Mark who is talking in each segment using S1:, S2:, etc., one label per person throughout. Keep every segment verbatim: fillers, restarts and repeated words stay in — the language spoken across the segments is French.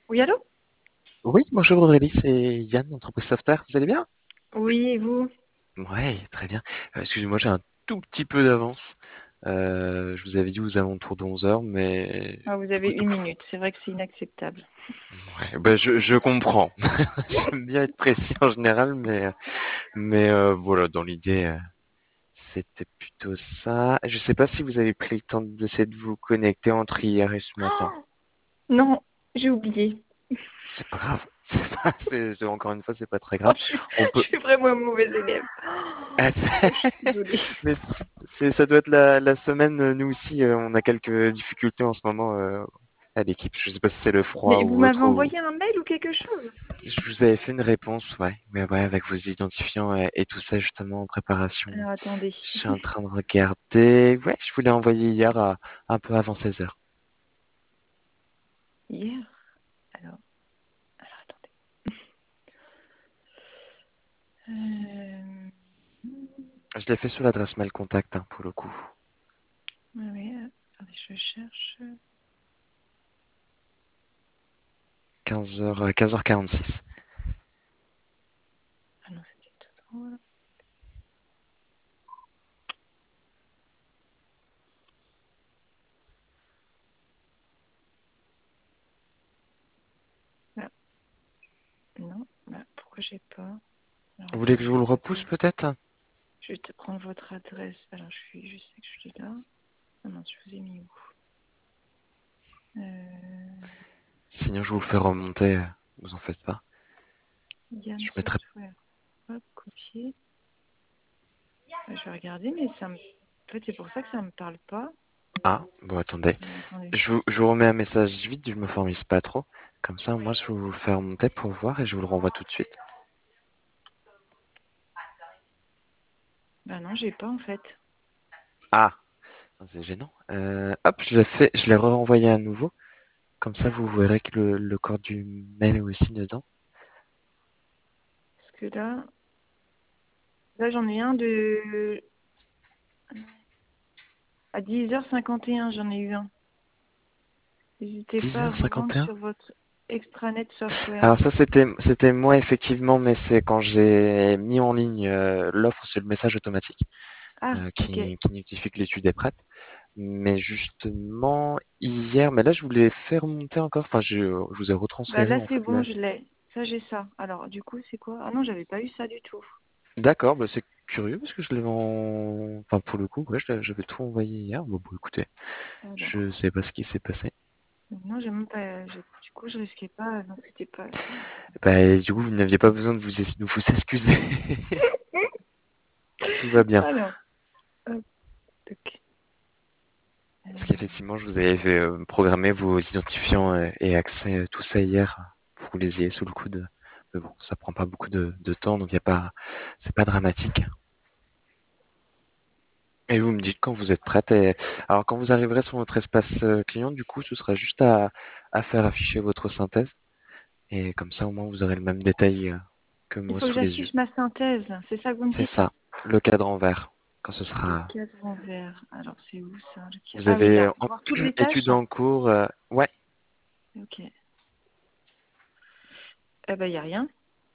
S1: Oui, allô?
S2: Oui, bonjour Aurélie, c'est Yann d'entreprise Software. Vous allez bien?
S1: Oui, et vous?
S2: Ouais, très bien. Euh, excusez-moi, j'ai un tout petit peu d'avance. Euh, je vous avais dit aux alentours de onze heures, mais
S1: Ah, vous
S2: du
S1: avez
S2: coup,
S1: une minute. C'est vrai que c'est inacceptable.
S2: ouais, bah, je, je comprends. J'aime bien être précis en général, mais, mais euh, voilà, dans l'idée, euh, c'était plutôt ça. Je sais pas si vous avez pris le temps d'essayer de vous connecter entre hier et ce matin.
S1: Oh, non, j'ai oublié.
S2: C'est pas grave. C'est pas, c'est, c'est- encore une fois, c'est pas très
S1: Oh,
S2: grave.
S1: je suis,
S2: On
S1: je
S2: peut.
S1: suis vraiment un mauvais élève.
S2: Ah,
S1: Oh, je suis désolée.
S2: Mais c- c'est, ça doit être la, la semaine. euh, Nous aussi, euh, on a quelques difficultés en ce moment euh, à l'équipe. Je sais pas si c'est le froid
S1: Mais vous
S2: ou
S1: m'avez
S2: autre. Ou...
S1: envoyé un mail ou quelque chose?
S2: Je vous avais fait une réponse, ouais, mais ouais, avec vos identifiants et, et tout ça justement en préparation.
S1: Alors, attendez.
S2: Je suis en train de regarder. Ouais, je vous l'ai envoyé hier à un peu avant seize heures.
S1: Hier? Alors, alors attendez. Euh...
S2: Je l'ai fait sur l'adresse mail contact hein, pour le coup.
S1: ah oui, euh, attendez, je cherche.
S2: quinze heures, quinze heures quarante-six.
S1: Ah non, c'était tout droit. Ah, non, bah, pourquoi j'ai pas? Alors,
S2: Vous voulez que je
S1: attendez,
S2: vous le
S1: ça
S2: repousse
S1: peut...
S2: peut-être?
S1: Je vais te prendre votre adresse. Alors, je suis, je sais que je suis là. Ah non, je vous ai mis où? Euh,
S2: Sinon, je vous le fais remonter. euh, Vous en faites pas.
S1: Yann
S2: Je mettrai.
S1: Software. Hop, copier. Euh, Je vais regarder, mais ça me... En fait, c'est pour ça que ça me parle pas.
S2: Ah, bon, attendez.
S1: Alors, attendez.
S2: Je vous, je vous remets un message vite, je me formalise pas trop. Comme ça, moi, je vais vous le faire monter pour voir et je vous le renvoie tout de suite.
S1: Bah non, j'ai pas en fait.
S2: Ah, c'est gênant. Euh, hop, je l'ai fait, je l'ai renvoyé à nouveau. Comme ça, vous verrez que le, le corps du mail est aussi dedans.
S1: Parce que là, là j'en ai un de... À dix heures cinquante et un, j'en ai eu un. N'hésitez pas à vous rendre
S2: dix heures cinquante et un.
S1: sur votre extranet software.
S2: Alors ça, c'était, c'était moi effectivement, mais c'est quand j'ai mis en ligne euh, l'offre, c'est le message automatique
S1: Ah,
S2: euh,
S1: ok.
S2: qui, qui notifie que l'étude est prête. Mais justement, hier, mais là, je voulais faire remonter encore. Enfin, je, je vous ai
S1: Bah
S2: retransféré
S1: là,
S2: en
S1: c'est
S2: fait.
S1: bon, je l'ai. Ça, j'ai ça. Alors, du coup, c'est quoi? Ah non, j'avais pas eu ça du tout.
S2: D'accord, bah c'est curieux parce que je l'avais en... Enfin, pour le coup, ouais, je l'avais- j'avais tout envoyé hier. Bon, bon, écoutez, je
S1: Alors,
S2: sais pas ce qui s'est passé.
S1: non, j'ai même pas... j'ai- Du coup, je risquais pas... Non, c'était pas...
S2: Bah, du coup, vous n'aviez pas besoin de vous, es- de vous excuser. Tout va bien.
S1: Alors, hop, tac. Euh,
S2: Parce qu'effectivement, je vous avais fait euh, programmer vos identifiants euh, et accès, euh, tout ça hier pour que vous les ayez sous le coude. Mais bon, ça prend pas beaucoup de, de temps, donc y a pas, c'est pas dramatique. Et vous me dites quand vous êtes prête. Et... Alors, quand vous arriverez sur notre espace euh, client, du coup, ce sera juste à, à faire afficher votre synthèse. Et comme ça, au moins, vous aurez le même détail euh, que
S1: Il
S2: moi
S1: faut que
S2: sous les yeux.
S1: j'affiche ma synthèse. C'est ça que vous me
S2: C'est
S1: dites?
S2: ça, le cadre vert. Quand ce
S1: Le
S2: sera...
S1: cadre vert. Alors, c'est où ça? le ca-
S2: Vous
S1: Ah oui,
S2: avez
S1: là.
S2: euh, en-
S1: Voir toutes les
S2: études
S1: tâches?
S2: en cours. euh, Ouais.
S1: Ok. Eh ben, il n'y a rien.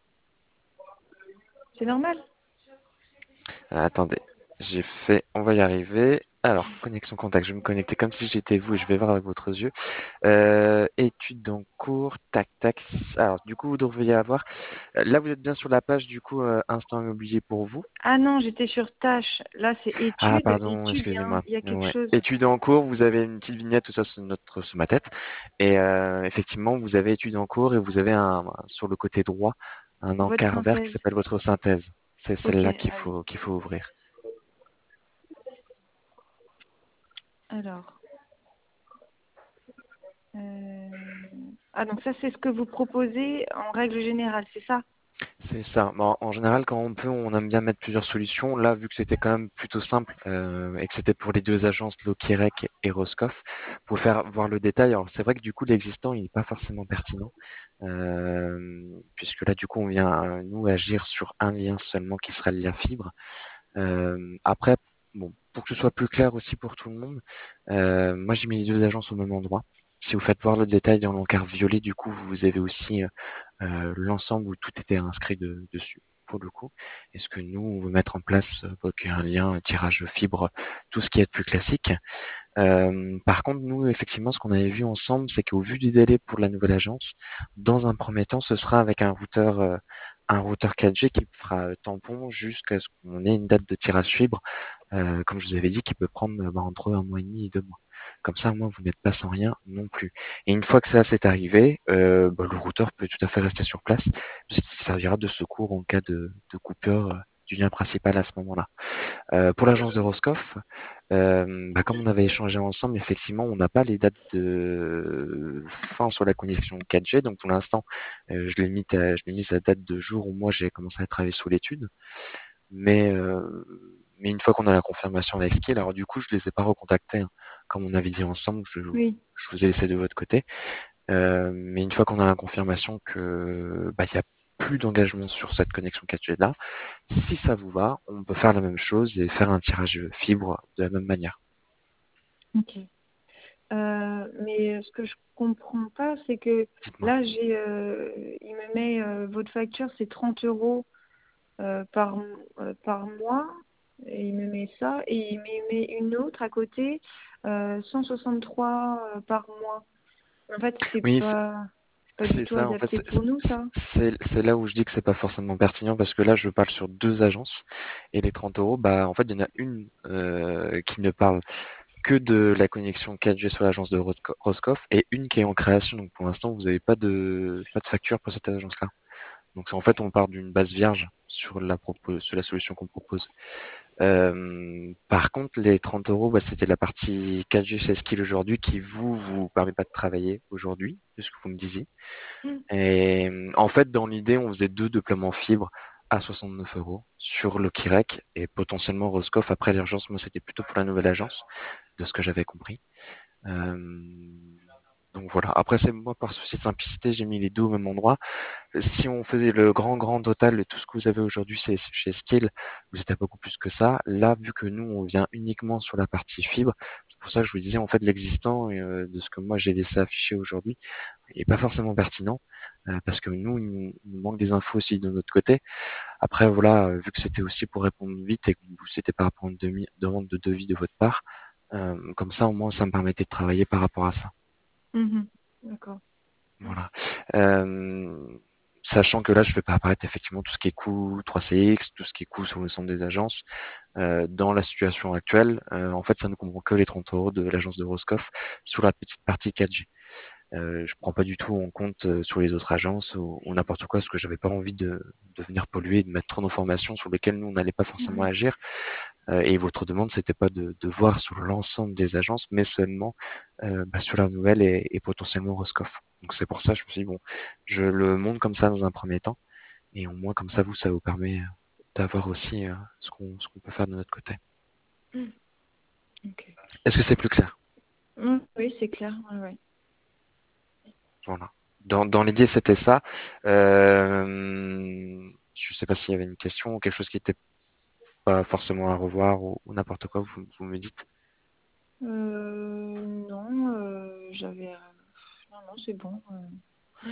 S1: C'est normal.
S2: Euh, attendez, j'ai fait... On va y arriver. Alors, connexion contact. Je vais me connecter comme si j'étais vous et je vais voir avec votre yeux. Euh, études en cours. Tac, tac. Alors, du coup, vous devriez avoir... euh, Là, vous êtes bien sur la page, du coup, euh, Instant Immobilier pour vous.
S1: Ah non, j'étais sur tâches. Là, c'est
S2: Ah,
S1: études.
S2: pardon,
S1: Études, il y, a un-
S2: excusez-moi.
S1: il y a quelque
S2: Ouais.
S1: chose.
S2: Études en cours, vous avez une petite vignette, tout ça sur notre, sur ma tête. Et euh, effectivement, vous avez études en cours et vous avez un, sur le côté droit un
S1: Votre
S2: encart vert qui
S1: synthèse.
S2: s'appelle votre synthèse. C'est
S1: Ok,
S2: celle-là qu'il
S1: ah oui.
S2: faut, qu'il faut ouvrir.
S1: Alors. euh, Ah, donc ça, c'est ce que vous proposez en règle générale, c'est ça?
S2: C'est ça. Bon, en général, quand on peut, on aime bien mettre plusieurs solutions. Là, vu que c'était quand même plutôt simple euh, et que c'était pour les deux agences, Lokirec et Roscoff, pour faire voir le détail. Alors, c'est vrai que du coup, l'existant, il n'est pas forcément pertinent, euh, puisque là, du coup, on vient euh, nous agir sur un lien seulement qui sera le lien fibre. Euh, après, bon, pour que ce soit plus clair aussi pour tout le monde, euh, moi, j'ai mis les deux agences au même endroit. Si vous faites voir le détail dans l'encart violet, du coup, vous avez aussi euh, euh, l'ensemble où tout était inscrit de- dessus, pour le coup. Et ce que nous, on veut mettre en place, euh, donc un lien, un tirage fibre, tout ce qui est de plus classique. Euh, par contre, nous, effectivement, ce qu'on avait vu ensemble, c'est qu'au vu du délai pour la nouvelle agence, dans un premier temps, ce sera avec un routeur, euh, un routeur quatre G qui fera euh, tampon jusqu'à ce qu'on ait une date de tirage fibre, euh, comme je vous avais dit, qui peut prendre euh, bah, entre un mois et demi et deux mois. Comme ça, moi, vous n'êtes pas sans rien non plus. Et une fois que ça s'est arrivé, euh, bah, le routeur peut tout à fait rester sur place, puisqu'il servira de secours en cas de, de coupure euh, du lien principal à ce moment-là. Euh, pour l'agence de Roscoff, euh, bah, comme on avait échangé ensemble, effectivement, on n'a pas les dates de fin sur la connexion quatre G. Donc pour l'instant, euh, je l'ai mis à, je l'ai mise à date de jour où moi j'ai commencé à travailler sous l'étude. Mais euh, mais une fois qu'on a la confirmation avec Skill, alors du coup, je les ai pas recontactés, hein. Comme on avait dit ensemble, je,
S1: Oui.
S2: je vous ai laissé de votre côté. Euh, mais une fois qu'on a la confirmation que bah, il y a plus d'engagement sur cette connexion quatre G là, si ça vous va, on peut faire la même chose et faire un tirage fibre de la même manière.
S1: Ok. Euh, mais ce que je comprends pas, c'est que
S2: Dites-moi.
S1: là, j'ai, euh, il me met euh, votre facture, c'est trente euros euh, par, euh, par mois, et il me met ça, et il me met une autre à côté, euh, cent soixante-trois euh, par mois. En fait, c'est
S2: Oui, c'est
S1: pas, c'est pas du
S2: c'est
S1: tout
S2: ça. En fait,
S1: adapté
S2: c'est
S1: pour nous, ça.
S2: c'est- c'est là où je dis que c'est pas forcément pertinent parce que là, je parle sur deux agences et les trente euros, bah, en fait, il y en a une euh, qui ne parle que de la connexion quatre G sur l'agence de Rosco- Roscoff et une qui est en création. Donc, pour l'instant, vous n'avez pas de pas de facture pour cette agence-là. Donc, c'est en fait, on part d'une base vierge sur la propos- sur la solution qu'on propose. Euh, par contre, les trente euros, bah, c'était la partie quatre G chez Skill aujourd'hui qui vous vous permet pas de travailler aujourd'hui, de ce que vous me disiez.
S1: Mm.
S2: Et en fait, dans l'idée, on faisait deux déploiements fibre à soixante-neuf euros sur le Kirek et potentiellement Roscoff après l'urgence. Moi, c'était plutôt pour la nouvelle agence, de ce que j'avais compris. Euh, donc voilà. Après, c'est moi par souci de simplicité, j'ai mis les deux au même endroit. Si on faisait le grand grand total de tout ce que vous avez aujourd'hui chez, chez Skill, vous êtes à beaucoup plus que ça. Là, vu que nous, on vient uniquement sur la partie fibre, c'est pour ça que je vous disais en fait l'existant et euh, de ce que moi j'ai laissé afficher aujourd'hui est pas forcément pertinent euh, parce que nous, il nous, il nous manque des infos aussi de notre côté. Après, voilà, euh, vu que c'était aussi pour répondre vite et que vous- c'était par rapport à une demi- demande de devis de votre part, euh, comme ça, au moins, ça me permettait de travailler par rapport à ça.
S1: Mhm. D'accord.
S2: Voilà. Euh, Sachant que là, je ne vais pas apparaître effectivement tout ce qui est coût trois C X, tout ce qui est coût sur le centre des agences. Euh, dans la situation actuelle, euh, en fait, ça ne comprend que les trente euros de l'agence de Roscoff sur la petite partie quatre G. Euh, je prends pas du tout en compte euh, sur les autres agences ou, ou n'importe quoi, parce que j'avais pas envie de, de venir polluer et de mettre trop d'informations sur lesquelles nous on n'allait pas forcément
S1: Mhm.
S2: agir. Euh, et votre demande, c'était pas de, de voir sur l'ensemble des agences, mais seulement euh, bah, sur la nouvelle et, et potentiellement Roscoff. Donc c'est pour ça, je me suis dit bon, je le monte comme ça dans un premier temps, et au moins comme ça vous, ça vous permet euh, d'avoir aussi euh, ce qu'on ce qu'on peut faire de notre côté.
S1: Mm. Ok.
S2: Est-ce que c'est plus clair?
S1: Mm. Oui, c'est clair. Ouais, ouais.
S2: Voilà. Dans, dans l'idée, c'était ça. Euh, je sais pas s'il y avait une question ou quelque chose qui était pas forcément à revoir ou, ou n'importe quoi, vous, vous me dites.
S1: Euh, non, euh, j'avais. euh, Non, non, c'est bon. euh.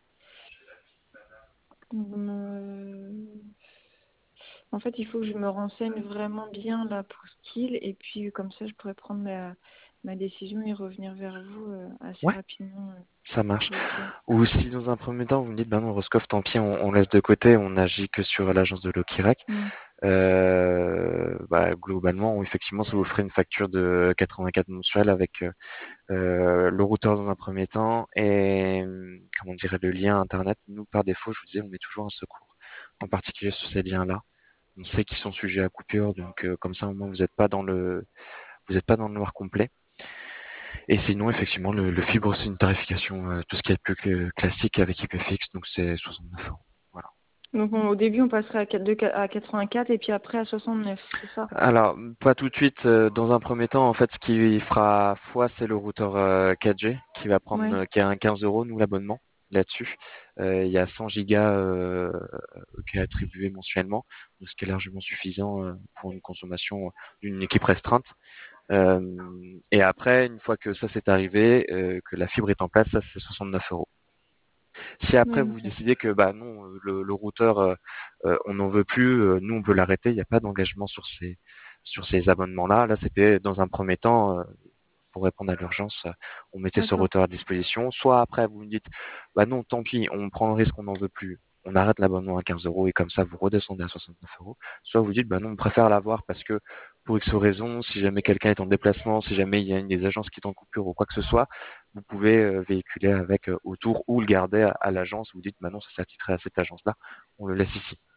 S1: Euh, En fait, il faut que je me renseigne vraiment bien là pour Skill et puis comme ça, je pourrais prendre ma, ma décision et revenir vers vous euh, assez
S2: Ouais,
S1: rapidement.
S2: ça marche.
S1: euh. Ok.
S2: Ou si dans un premier temps vous me dites, ben non, Roscoff, tant pis, on, on laisse de côté, on agit que sur l'agence de Lokirec.
S1: Mm.
S2: Euh, bah, globalement, effectivement, ça vous ferait une facture de quatre-vingt-quatre mensuels avec euh, le routeur dans un premier temps et euh, comment dire le lien internet. Nous, par défaut, je vous disais, on met toujours un secours, en particulier sur ces liens-là. On sait qu'ils sont sujets à coupure, donc euh, comme ça au moins vous n'êtes pas dans le vous n'êtes pas dans le noir complet. Et sinon effectivement le, le fibre c'est une tarification euh, tout ce qui est plus que classique avec I P fixe, donc c'est soixante-neuf euros. Voilà.
S1: Donc on- au début, on passerait à, quatre- de- à quatre-vingt-quatre et puis après à soixante-neuf, c'est ça?
S2: Alors pas tout de suite. euh, Dans un premier temps en fait ce qui fera foi c'est le routeur euh, quatre G qui va prendre
S1: Ouais.
S2: euh, qui a un quinze euros nous l'abonnement là-dessus. Euh, Il y a cent gigas euh, qui est attribué mensuellement, donc ce qui est largement suffisant euh, pour une consommation d'une équipe restreinte. Euh, et après, une fois que ça c'est arrivé, euh, que la fibre est en place, ça c'est soixante-neuf euros. Si après
S1: Oui,
S2: vous
S1: ok.
S2: décidez que bah non, euh, le, le routeur, euh, euh, on n'en veut plus, euh, nous on veut l'arrêter, il n'y a pas d'engagement sur ces sur ces abonnements-là. Là, c'était dans un premier temps, euh, pour répondre à l'urgence, euh, on mettait ce
S1: D'accord.
S2: routeur à disposition. Soit après, vous me dites, bah non, tant pis, on prend le risque, on n'en veut plus. On arrête l'abonnement à quinze euros et comme ça, vous redescendez à soixante-neuf euros. Soit vous dites, bah non, on préfère l'avoir parce que pour X raisons, si jamais quelqu'un est en déplacement, si jamais il y a une des agences qui est en coupure ou quoi que ce soit, vous pouvez euh, véhiculer avec euh, autour ou le garder à, à l'agence. Vous dites, bah non, ça s'attitré à cette agence-là, on le laisse ici.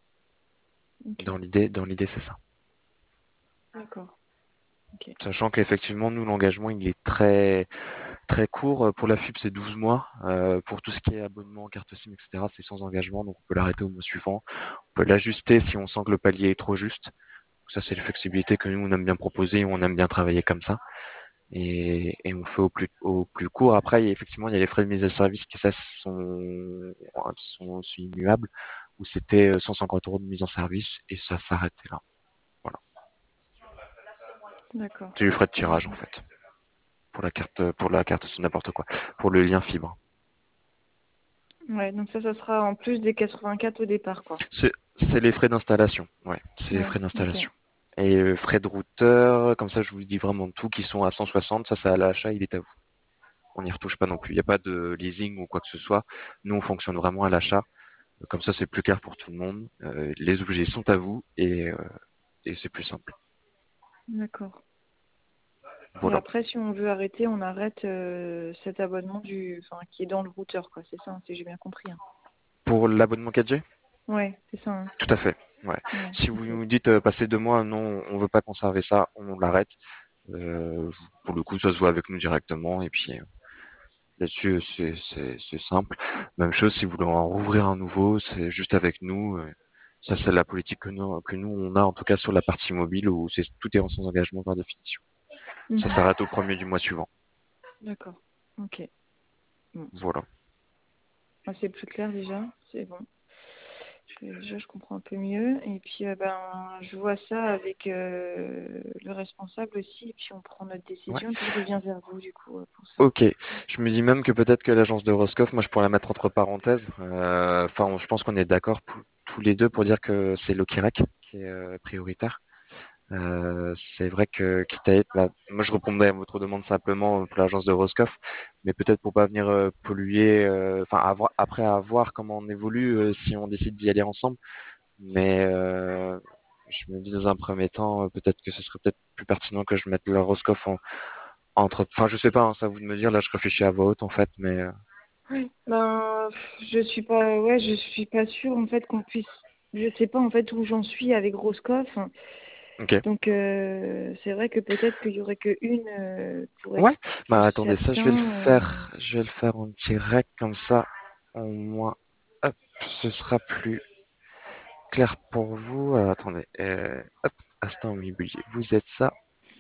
S1: Ok.
S2: Dans l'idée, dans l'idée, c'est ça.
S1: D'accord. Ok.
S2: Sachant qu'effectivement, nous, l'engagement, il est très, très court. Euh, Pour la fibre, c'est douze mois. Euh, pour tout ce qui est abonnement, carte SIM, et cetera, c'est sans engagement, donc on peut l'arrêter au mois suivant. On peut l'ajuster si on sent que le palier est trop juste. Ça, c'est une flexibilité que nous, on aime bien proposer, on aime bien travailler comme ça. Et, et on fait au plus, au plus court. Après, il y a, effectivement, il y a les frais de mise à service qui, ça, sont, sont, sont immuables, où c'était cent cinquante euros de mise en service, et ça s'arrêtait là. Voilà.
S1: D'accord.
S2: C'est du frais de
S1: Ouais,
S2: tirage, en fait. Pour la carte, pour la carte, c'est n'importe quoi. Pour le lien fibre.
S1: Ouais, donc ça, ça sera en plus des quatre-vingt-quatre au départ, quoi.
S2: C'est c'est les frais d'installation, ouais, c'est les
S1: Ouais,
S2: frais
S1: ok.
S2: d'installation. Et euh, frais de routeur, comme ça je vous dis vraiment tout, qui sont à cent soixante, ça c'est à l'achat, il est à vous. On n'y retouche pas non plus, il n'y a pas de leasing ou quoi que ce soit. Nous on fonctionne vraiment à l'achat, comme ça c'est plus clair pour tout le monde. Euh, les objets sont à vous et, euh, et c'est plus simple.
S1: D'accord. Et
S2: Voilà.
S1: après, si on veut arrêter, on arrête euh, cet abonnement du, enfin, qui est dans le routeur, quoi. C'est ça, hein, si j'ai bien compris, hein.
S2: Pour l'abonnement quatre G?
S1: Ouais, c'est ça, hein.
S2: Tout à fait. Ouais.
S1: Ouais,
S2: Si vous
S1: ok.
S2: nous dites euh, passer deux mois, non, on veut pas conserver ça, on l'arrête. Euh, pour le coup, ça se voit avec nous directement et puis euh, là-dessus, c'est c'est- c'est simple. Même chose, si vous voulez en rouvrir un nouveau, c'est juste avec nous. euh, Ça, c'est la politique que nous, que nous, on a, en tout cas sur la partie mobile, où c'est tout est en sans engagement par définition. Ça
S1: Mhm.
S2: s'arrête au premier du mois suivant.
S1: D'accord. Ok. Bon.
S2: Voilà.
S1: Ah, c'est plus clair déjà. C'est bon. Euh, Déjà, je comprends un peu mieux. Et puis, euh, ben, je vois ça avec euh, le responsable aussi. Et puis, on prend notre
S2: Ouais.
S1: décision. Et puis, je reviens vers vous, du coup, euh, pour ça.
S2: Ok. Je me dis même que peut-être que l'agence de Roscoff, moi, je pourrais la mettre entre parenthèses. Euh, Enfin, on- je pense qu'on est d'accord pour- tous les deux pour dire que c'est l'Okirec qui est euh, prioritaire. Euh, c'est vrai que quitte à être là, moi je répondrais à votre demande simplement pour l'agence de Roscoff, mais peut-être pour pas venir euh, polluer, euh, enfin avoir, après à voir comment on évolue euh, si on décide d'y aller ensemble. Mais euh, je me dis dans un premier temps, euh, peut-être que ce serait peut-être plus pertinent que je mette le Roscoff en, entre, enfin je sais pas, hein, c'est à vous de me dire. Là je réfléchis à voix haute en fait, mais euh,
S1: Oui. Ben, je suis pas, ouais, je suis pas sûre en fait qu'on puisse. Je sais pas en fait où j'en suis avec Roscoff.
S2: ok.
S1: Donc, euh, c'est vrai que peut-être qu'il y aurait que une euh, pour être
S2: Ouais. Bah
S1: plus
S2: attendez, ça je vais le
S1: certain. euh,
S2: faire, je vais le faire en direct comme ça, au moins, hop, ce sera plus clair pour vous. Alors, attendez, euh, hop, instant immobilier. Vous êtes ça.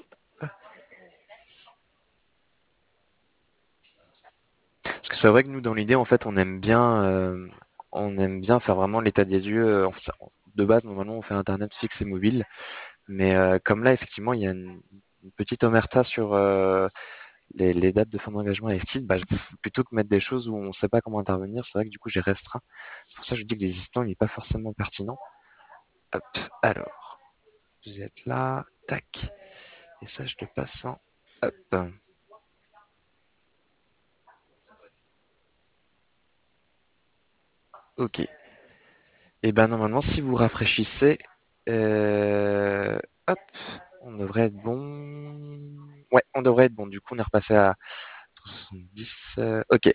S2: Parce que c'est vrai que nous, dans l'idée, en fait, on aime bien, euh, on aime bien faire vraiment l'état des lieux. euh, Enfin, de base, normalement, on fait Internet fixe et mobile. Mais euh, comme là, effectivement, il y a une, une petite omerta sur euh, les, les dates de fin d'engagement et les styles. Bah, je- plutôt que mettre des choses où on ne sait pas comment intervenir, c'est vrai que du coup, j'ai restreint. C'est pour ça que je dis que l'existant, il n'est pas forcément pertinent. Hop, alors, vous êtes là, tac. Et ça, je le passe en... Hop. Ok. Et ben normalement, si vous rafraîchissez, euh, hop, on devrait être bon. Ouais, on devrait être bon. Du coup, on est repassé à soixante-dix. euh, ok.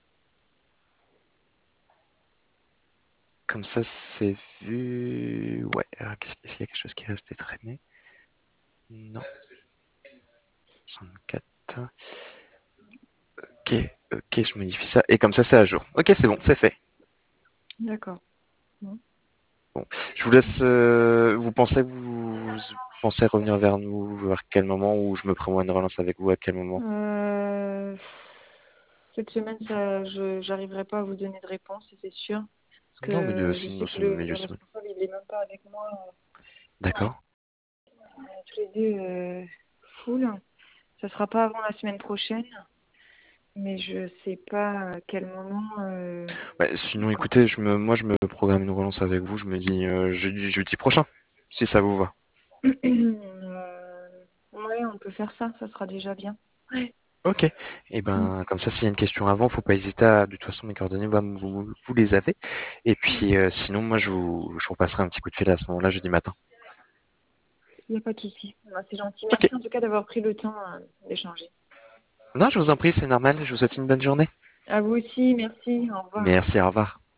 S2: Comme ça, c'est vu. Ouais. Alors, qu'est-ce qu'il y a quelque chose qui est resté traîné? Non. soixante-quatre. Ok. Ok, je modifie ça. Et comme ça, c'est à jour. Ok, c'est bon, c'est fait.
S1: D'accord. Bon.
S2: Bon, je vous laisse. euh, vous pensez que vous, vous pensez revenir vers nous vers quel moment ou je me prévois une relance avec vous à quel moment?
S1: Euh, Cette semaine, ça, je j'arriverai pas à vous donner de réponse, c'est sûr. Parce
S2: Non, mais de,
S1: que je sais
S2: sinon,
S1: que
S2: c'est le
S1: le,
S2: milieu
S1: le
S2: semaine.
S1: responsable, il est même pas avec moi.
S2: D'accord.
S1: On est tous les deux euh, full. Ça sera pas avant la semaine prochaine, mais je sais pas à quel moment. Euh,
S2: Ouais, sinon,
S1: quand.
S2: écoutez, je me, moi, je me programme une relance avec vous. Je me dis euh, jeudi, jeudi prochain, si ça vous va.
S1: Euh, ouais, on peut faire ça, ça sera déjà bien. Ouais.
S2: Ok. Et
S1: Mm.
S2: ben, comme ça, s'il y a une question avant, faut pas hésiter à, de toute façon, mes coordonnées, bah, vous, vous les avez. Et puis, euh, sinon, moi, je vous, je vous passerai un petit coup de fil à ce moment-là, jeudi matin.
S1: Il n'y a pas de souci. Ah, c'est gentil.
S2: Ok.
S1: Merci en tout cas d'avoir pris le temps euh, d'échanger.
S2: Non, je vous en prie, c'est normal. Je vous souhaite une bonne journée.
S1: À vous aussi, merci. Au revoir.
S2: Merci, au revoir.